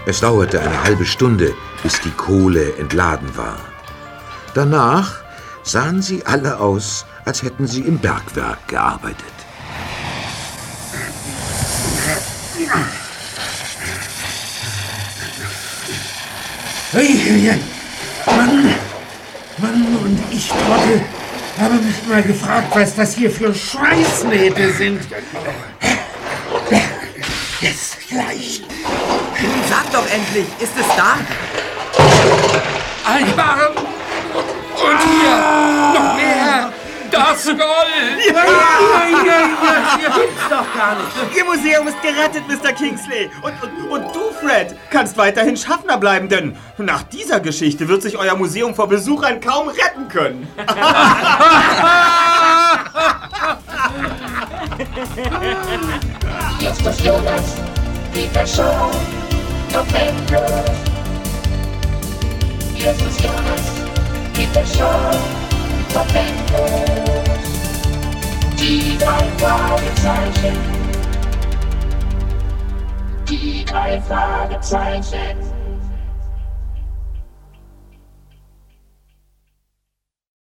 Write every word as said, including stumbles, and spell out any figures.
Es dauerte eine halbe Stunde, bis die Kohle entladen war. Danach sahen sie alle aus, als hätten sie im Bergwerk gearbeitet. Mann, Mann und ich, Trottel, habe mich mal gefragt, was das hier für Schweißnähte sind. Jetzt gleich. Sag doch endlich, ist es da? Albarm! Und hier noch mehr! Das Gold! Ja, ja, ja, ja, ja. Gibt's doch gar nicht. Ihr Museum ist gerettet, Mister Kingsley. Und, und, und du, Fred, kannst weiterhin Schaffner bleiben, denn nach dieser Geschichte wird sich euer Museum vor Besuchern kaum retten können. Jetzt ist Jonas, die Person, noch endlos. Jetzt ist Jonas, die Person, noch endlos. Die drei Fragezeichen. Die drei Fragezeichen.